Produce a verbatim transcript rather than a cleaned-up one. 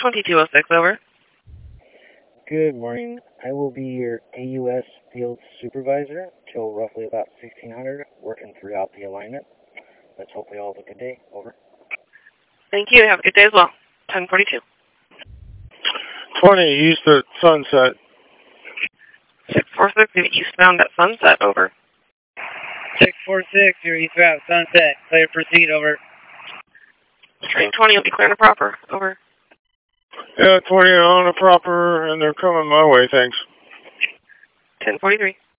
twenty-two oh six, over. Good morning. I will be your A U S field supervisor till roughly about sixteen hundred, working throughout the alignment. Let's hopefully all have a good day. Over. Thank you. Have a good day as well. ten forty-two. twenty, east at Sunset. six four six, you're eastbound at Sunset, over. six four six, you're eastbound at Sunset. Clear to proceed, over. Train twenty will be clear to proper, over. Yeah, twenty on a proper, and they're coming my way, thanks. ten forty-three.